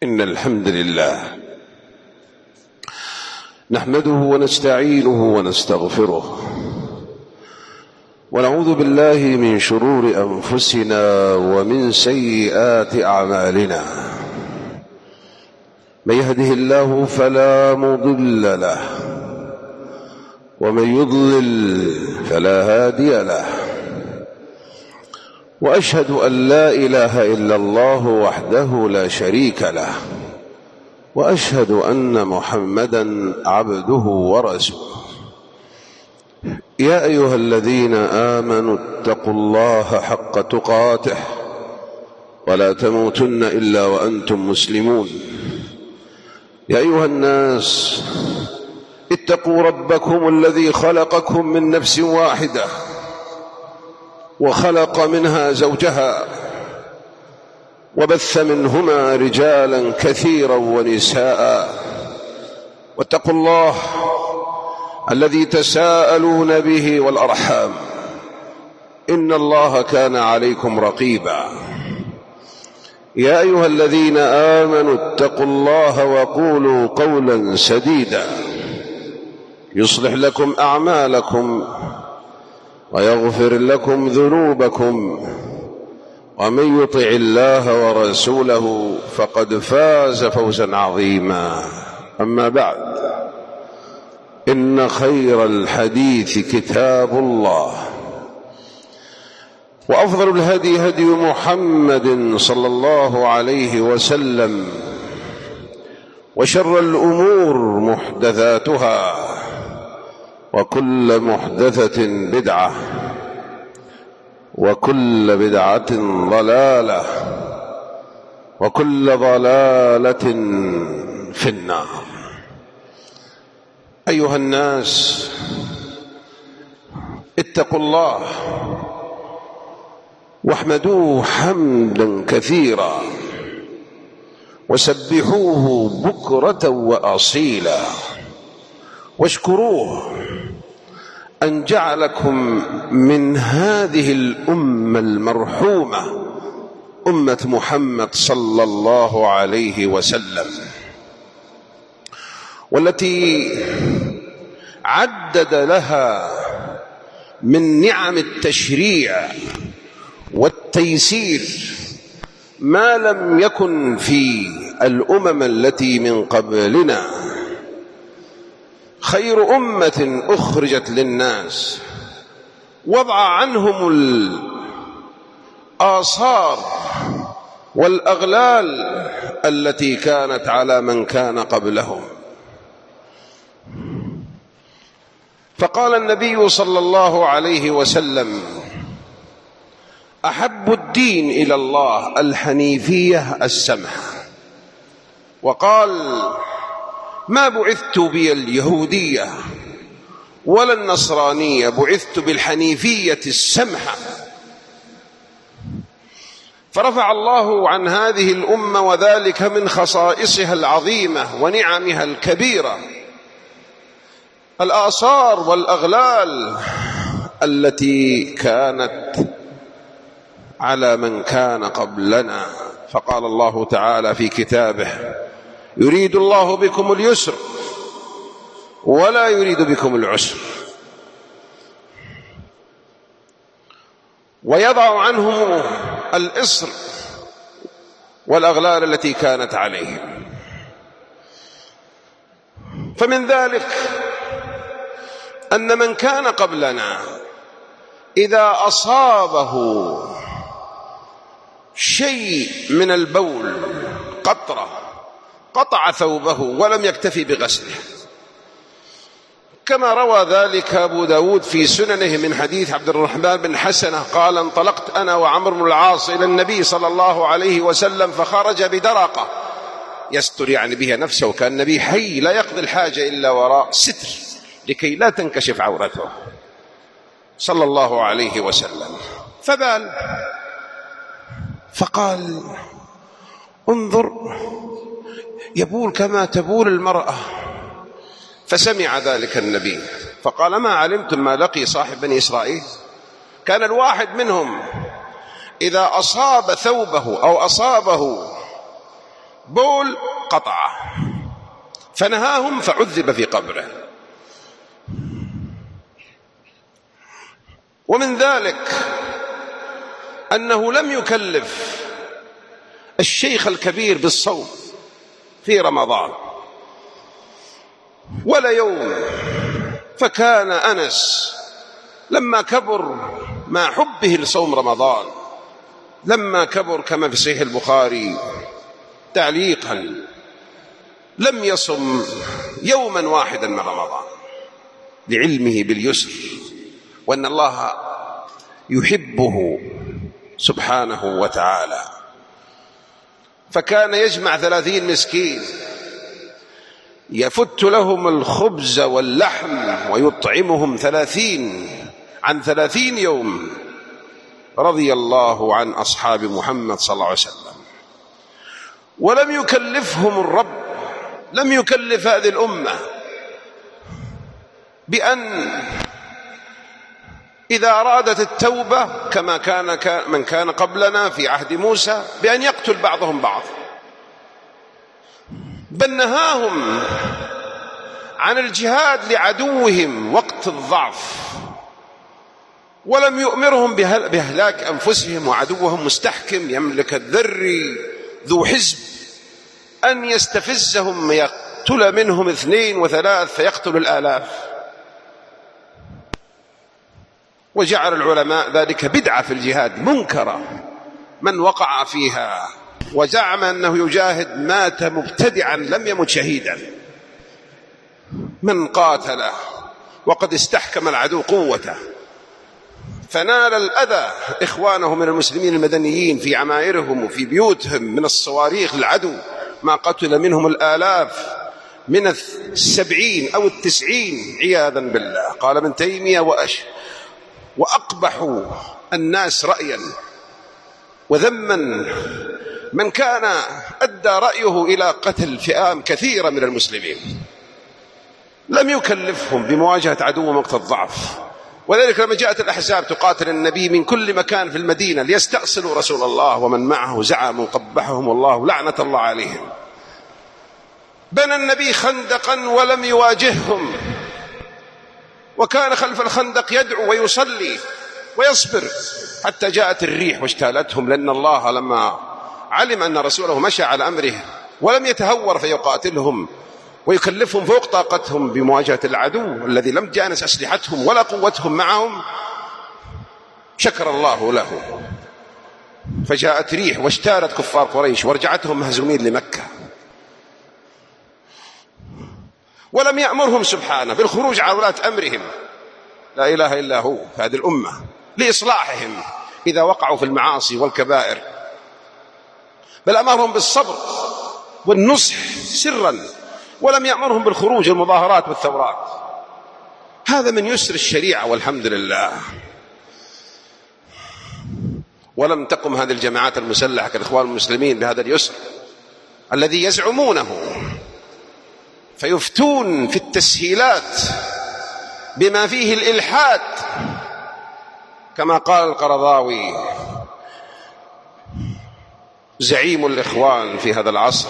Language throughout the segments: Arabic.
إن الحمد لله نحمده ونستعينه ونستغفره ونعوذ بالله من شرور أنفسنا ومن سيئات أعمالنا. من يهده الله فلا مضل له ومن يضلل فلا هادي له، وأشهد أن لا إله إلا الله وحده لا شريك له، وأشهد أن محمدًا عبده ورسوله. يا أيها الذين آمنوا اتقوا الله حق تقاته ولا تموتن إلا وأنتم مسلمون. يا أيها الناس اتقوا ربكم الذي خلقكم من نفس واحدة وخلق منها زوجها وبث منهما رجالا كثيرا ونساء، واتقوا الله الذي تساءلون به والأرحام إن الله كان عليكم رقيبا. يا أيها الذين آمنوا اتقوا الله وقولوا قولا سديدا يصلح لكم أعمالكم ويغفر لكم ذنوبكم، ومن يطع الله ورسوله فقد فاز فوزا عظيما. أما بعد، إن خير الحديث كتاب الله، وأفضل الهدي هدي محمد صلى الله عليه وسلم، وشر الأمور محدثاتها، وكل محدثة بدعة، وكل بدعة ضلالة، وكل ضلالة في النار. أيها الناس اتقوا الله واحمدوه حمدا كثيرا وسبحوه بكرة وأصيلا، واشكروه أن جعلكم من هذه الأمة المرحومة أمة محمد صلى الله عليه وسلم، والتي عدد لها من نعم التشريع والتيسير ما لم يكن في الأمم التي من قبلنا. خير أمة أخرجت للناس، وضع عنهم الآثار والأغلال التي كانت على من كان قبلهم. فقال النبي صلى الله عليه وسلم: أحب الدين إلى الله الحنيفية السمحة. وقال: ما بعثت بي اليهودية ولا النصرانية، بعثت بالحنيفية السمحة. فرفع الله عن هذه الأمة وذلك من خصائصها العظيمة ونعمها الكبيرة الآثار والأغلال التي كانت على من كان قبلنا. فقال الله تعالى في كتابه: يريد الله بكم اليسر ولا يريد بكم العسر، ويضع عنهم الإصر والأغلال التي كانت عليهم. فمن ذلك أن من كان قبلنا إذا أصابه شيء من البول قطرة قطع ثوبه ولم يكتفي بغسله، كما روى ذلك أبو داود في سننه من حديث عبد الرحمن بن حسنة قال: انطلقت أنا وعمرو بن العاص إلى النبي صلى الله عليه وسلم، فخرج بدرقة يستر يعني بها نفسه، وكان النبي حي لا يقضي الحاجة إلا وراء ستر لكي لا تنكشف عورته صلى الله عليه وسلم. فبال فقال: انظر يبول كما تبول المرأة. فسمع ذلك النبي فقال: ما علمتم ما لقي صاحب بني إسرائيل؟ كان الواحد منهم إذا أصاب ثوبه أو أصابه بول قطعه، فنهاهم فعذب في قبره. ومن ذلك أنه لم يكلف الشيخ الكبير بالصوم في رمضان ولا يوم، فكان أنس لما كبر مع حبه لصوم رمضان، لما كبر كما في صحيح البخاري تعليقا لم يصم يوما واحدا من رمضان لعلمه باليسر، وأن الله يحبه سبحانه وتعالى. فكان يجمع 30 مسكين يفت لهم الخبز واللحم ويطعمهم 30 يوم، رضي الله عن أصحاب محمد صلى الله عليه وسلم. ولم يكلفهم الرب، لم يكلف هذه الأمة بأن إذا أرادت التوبة كما كان من كان قبلنا في عهد موسى بأن يقتل بعضهم بعض، بل نهاهم عن الجهاد لعدوهم وقت الضعف، ولم يؤمرهم بإهلاك أنفسهم وعدوهم مستحكم يملك الذري ذو حزب أن يستفزهم يقتل منهم 2 و3 فيقتل الآلاف. وجعل العلماء ذلك بدعة في الجهاد منكرة، من وقع فيها وزعم أنه يجاهد مات مبتدعا لم يمت شهيدا. من قاتل وقد استحكم العدو قوته فنال الأذى إخوانه من المسلمين المدنيين في عمائرهم وفي بيوتهم من الصواريخ العدو، ما قتل منهم الآلاف من 70 أو 90 عياذا بالله. قال ابن تيمية وأقبح الناس رأيا وذما من كان أدى رأيه إلى قتل فئام كثيرة من المسلمين، لم يكلفهم بمواجهة عدو وقت الضعف. وذلك لما جاءت الأحزاب تقاتل النبي من كل مكان في المدينة ليستأصلوا رسول الله ومن معه زعموا قبحهم الله لعنة الله عليهم، بنى النبي خندقا ولم يواجههم، وكان خلف الخندق يدعو ويصلي ويصبر حتى جاءت الريح واجتالتهم، لأن الله لما علم أن رسوله مشى على أمره ولم يتهور فيقاتلهم ويكلفهم فوق طاقتهم بمواجهة العدو الذي لم تجانس أسلحتهم ولا قوتهم معهم، شكر الله له فجاءت ريح واجتالت كفار قريش ورجعتهم مهزومين لمكة. ولم يأمرهم سبحانه بالخروج على ولاة أمرهم، لا إله إلا هو في هذه الأمة، لإصلاحهم إذا وقعوا في المعاصي والكبائر، بل أمرهم بالصبر والنصح سرا، ولم يأمرهم بالخروج المظاهرات والثورات. هذا من يسر الشريعة والحمد لله. ولم تقم هذه الجماعات المسلحة كالإخوان المسلمين بهذا اليسر الذي يزعمونه، فيفتون في التسهيلات بما فيه الإلحاد، كما قال القرضاوي زعيم الإخوان في هذا العصر،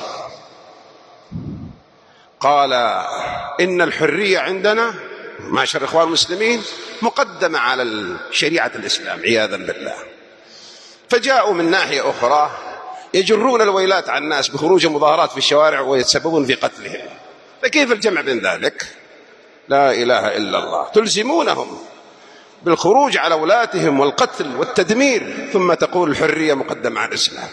قال إن الحرية عندنا معشر الإخوان المسلمين مقدمة على شريعة الإسلام عياذا بالله. فجاءوا من ناحية أخرى يجرون الويلات عن الناس بخروج مظاهرات في الشوارع ويتسببون في قتلهم، فكيف الجمع بين ذلك؟ لا إله إلا الله. تلزمونهم بالخروج على ولاتهم والقتل والتدمير ثم تقول الحرية مقدمة على الإسلام.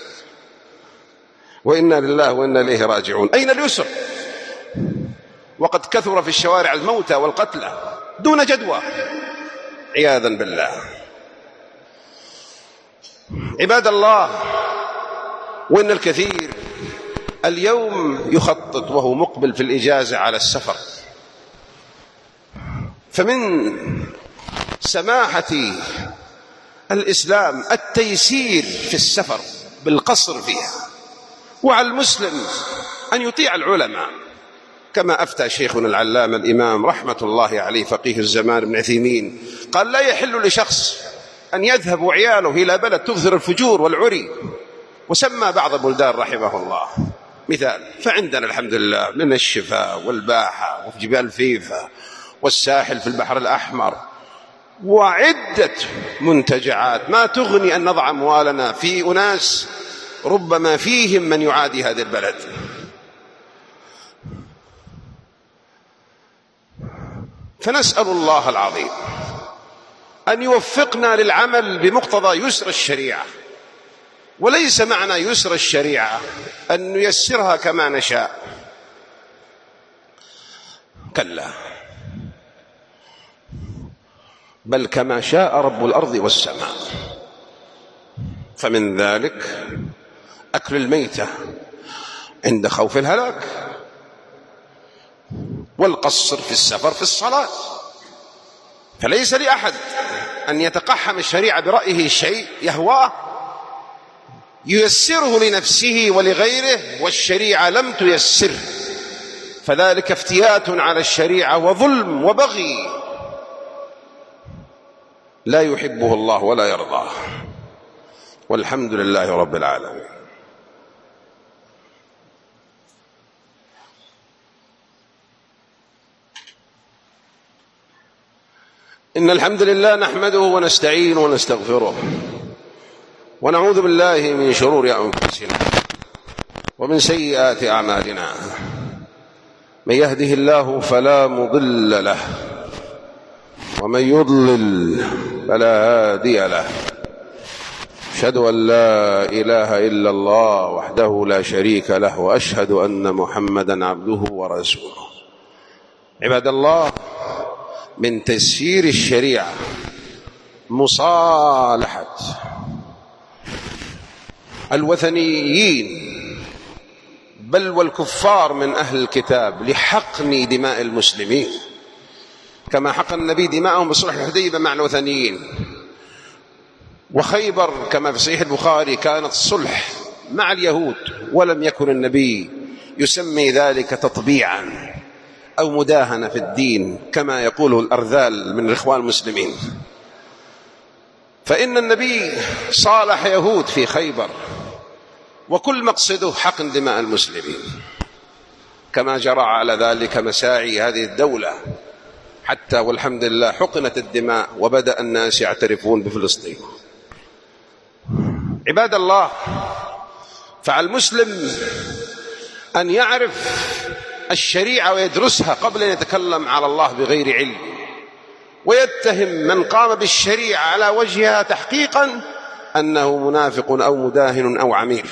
وإنا لله وإنا إليه راجعون. أين اليسر؟ وقد كثر في الشوارع الموتى والقتلى دون جدوى عياذا بالله. عباد الله، وإن الكثير اليوم يخطط وهو مقبل في الإجازة على السفر، فمن سماحة الإسلام التيسير في السفر بالقصر فيها، وعلى المسلم أن يطيع العلماء كما أفتى شيخنا العلامة الإمام رحمة الله عليه فقيه الزمان ابن عثيمين، قال لا يحل لشخص أن يذهب وعياله إلى بلد تظهر الفجور والعري، وسمى بعض البلدان رحمه الله مثال. فعندنا الحمد لله من الشفاء والباحة وفي جبال فيفا والساحل في البحر الأحمر وعدة منتجعات ما تغني أن نضع أموالنا في أناس ربما فيهم من يعادي هذا البلد. فنسأل الله العظيم أن يوفقنا للعمل بمقتضى يسر الشريعة، وليس معنى يسر الشريعة أن نيسرها كما نشاء، كلا، بل كما شاء رب الأرض والسماء. فمن ذلك أكل الميتة عند خوف الهلاك، والقصر في السفر في الصلاة. فليس لأحد أن يتقحم الشريعة برأيه شيء يهواه ييسره لنفسه ولغيره، والشريعة لم تيسره، فذلك افتيات على الشريعة وظلم وبغي لا يحبه الله ولا يرضاه. والحمد لله رب العالمين. إن الحمد لله نحمده ونستعينه ونستغفره ونعوذ بالله من شرور أنفسنا ومن سيئات أعمالنا. من يهده الله فلا مضل له ومن يضلل فلا هادي له. أشهد أن لا إله إلا الله وحده لا شريك له، وأشهد أن محمدا عبده ورسوله. عباد الله، من تيسير الشريعة مصالحة الوثنيين بل والكفار من أهل الكتاب لحقن دماء المسلمين، كما حقن النبي دماءهم بصلح الحديبية مع الوثنيين. وخيبر كما في صحيح البخاري كانت صلح مع اليهود، ولم يكن النبي يسمي ذلك تطبيعا أو مداهنة في الدين كما يقوله الأرذال من الإخوان المسلمين. فإن النبي صالح يهود في خيبر، وكل مقصده حقن دماء المسلمين، كما جرى على ذلك مساعي هذه الدولة حتى والحمد لله حقنت الدماء وبدأ الناس يعترفون بفلسطين. عباد الله، فعلى المسلم أن يعرف الشريعة ويدرسها قبل أن يتكلم على الله بغير علم، ويتهم من قام بالشريعة على وجهها تحقيقا أنه منافق أو مداهن أو عميل.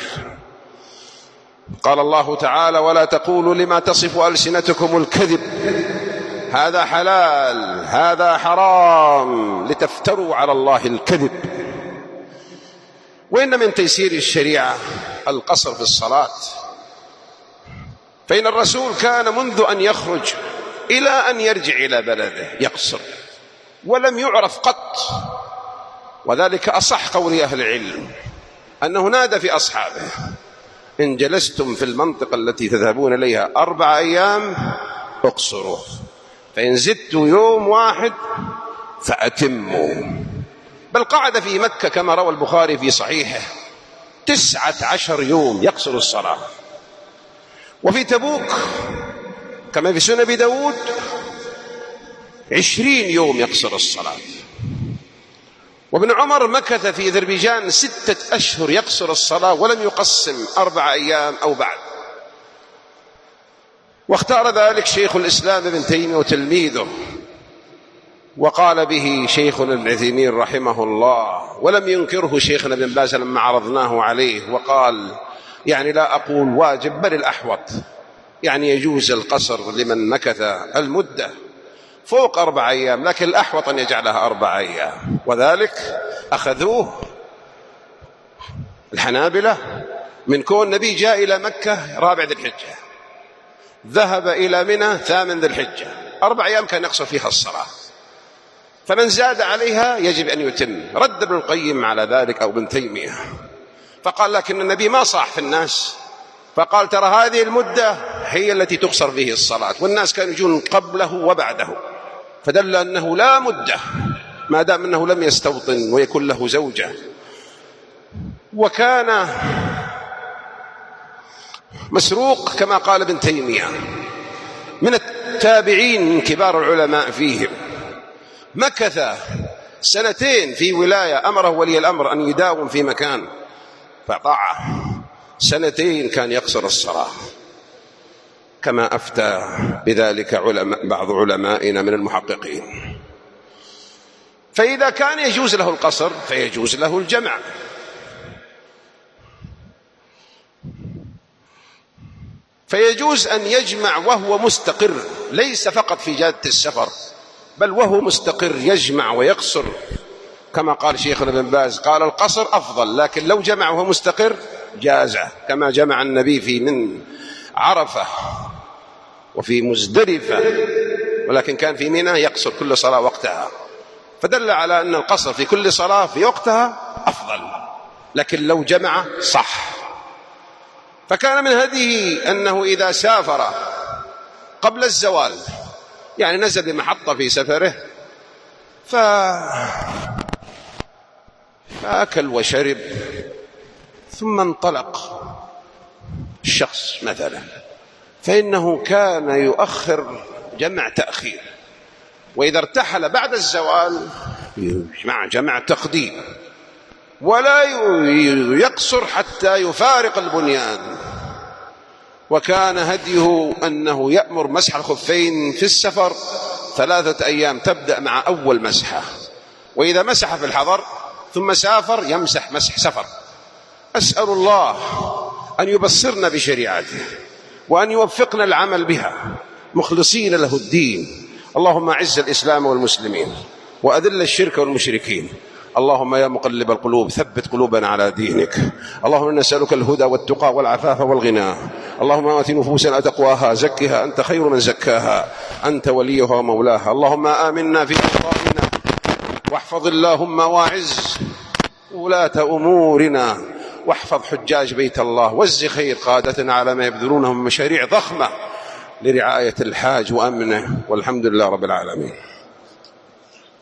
قال الله تعالى: ولا تقولوا لما تصف ألسنتكم الكذب هذا حلال هذا حرام لتفتروا على الله الكذب. وإن من تيسير الشريعة القصر في الصلاة، فإن الرسول كان منذ أن يخرج إلى أن يرجع إلى بلده يقصر، ولم يعرف قط. وذلك أصح قول أهل العلم أنه نادى في أصحابه: إن جلستم في المنطقة التي تذهبون إليها 4 أيام اقصروا، فإن زدتوا يوم واحد فأتموا. بل قعد في مكة كما روى البخاري في صحيحه 19 يوم يقصر الصلاة. وفي تبوك كما في سنن أبي داود 20 يوم يقصر الصلاة. وابن عمر مكث في أذربيجان 6 أشهر يقصر الصلاة ولم يقسم 4 أيام أو بعد. واختار ذلك شيخ الإسلام ابن تيمية وتلميذه، وقال به شيخنا ابن عثيمين رحمه الله، ولم ينكره شيخنا ابن باز لما عرضناه عليه، وقال: يعني لا أقول واجب بل الأحوط، يعني يجوز القصر لمن مكث المدة فوق 4 أيام، لكن الأحوط أن يجعلها 4 أيام. وذلك أخذوه الحنابلة من كون النبي جاء إلى مكة 4 ذي الحجة، ذهب إلى منى 8 ذي الحجة، 4 أيام كان يقصر فيها الصلاة، فمن زاد عليها يجب أن يتم. رد ابن القيم على ذلك أو ابن تيمية، فقال: لكن النبي ما صاح في الناس، فقال: ترى هذه المدة هي التي تقصر فيه الصلاة، والناس كانوا يجون قبله وبعده، فدل أنه لا مدة ما دام أنه لم يستوطن ويكون له زوجة. وكان مسروق كما قال ابن تيمية من التابعين من كبار العلماء فيهم، مكث 2 في ولاية، أمره ولي الأمر أن يداوم في مكان فطاعه، 2 كان يقصر الصلاة، كما أفتى بذلك بعض علمائنا من المحققين. فإذا كان يجوز له القصر فيجوز له الجمع. فيجوز أن يجمع وهو مستقر، ليس فقط في جادة السفر، بل وهو مستقر يجمع ويقصر، كما قال شيخنا ابن باز قال القصر أفضل، لكن لو جمع وهو مستقر جازه، كما جمع النبي في من عرفة وفي مزدلفة، ولكن كان في منى يقصر كل صلاة وقتها، فدل على أن القصر في كل صلاة في وقتها أفضل، لكن لو جمع صح. فكان من هديه أنه إذا سافر قبل الزوال، يعني نزل بمحطة في سفره فأكل وشرب ثم انطلق الشخص مثلا، فإنه كان يؤخر جمع تأخير، وإذا ارتحل بعد الزوال يجمع جمع تقديم، ولا يقصر حتى يفارق البنيان. وكان هديه أنه يأمر مسح الخفين في السفر 3 أيام، تبدأ مع أول مسحة، وإذا مسح في الحضر ثم سافر يمسح مسح سفر. أسأل الله أن يبصرنا بشريعته وأن يوفقنا العمل بها مخلصين له الدين. اللهم أعز الإسلام والمسلمين وأذل الشرك والمشركين. اللهم يا مقلب القلوب ثبت قلوبنا على دينك. اللهم نسألك الهدى والتقى والعفاف والغنى. اللهم آت نفوسنا تقواها، زكها أنت خير من زكاها، أنت وليها ومولاها. اللهم آمنا في أوطاننا، واحفظ اللهم واعز ولاة أمورنا، واحفظ حجاج بيت الله، وزي خير قادتنا على ما يبذلونه من مشاريع ضخمة لرعاية الحاج وأمنه، والحمد لله رب العالمين.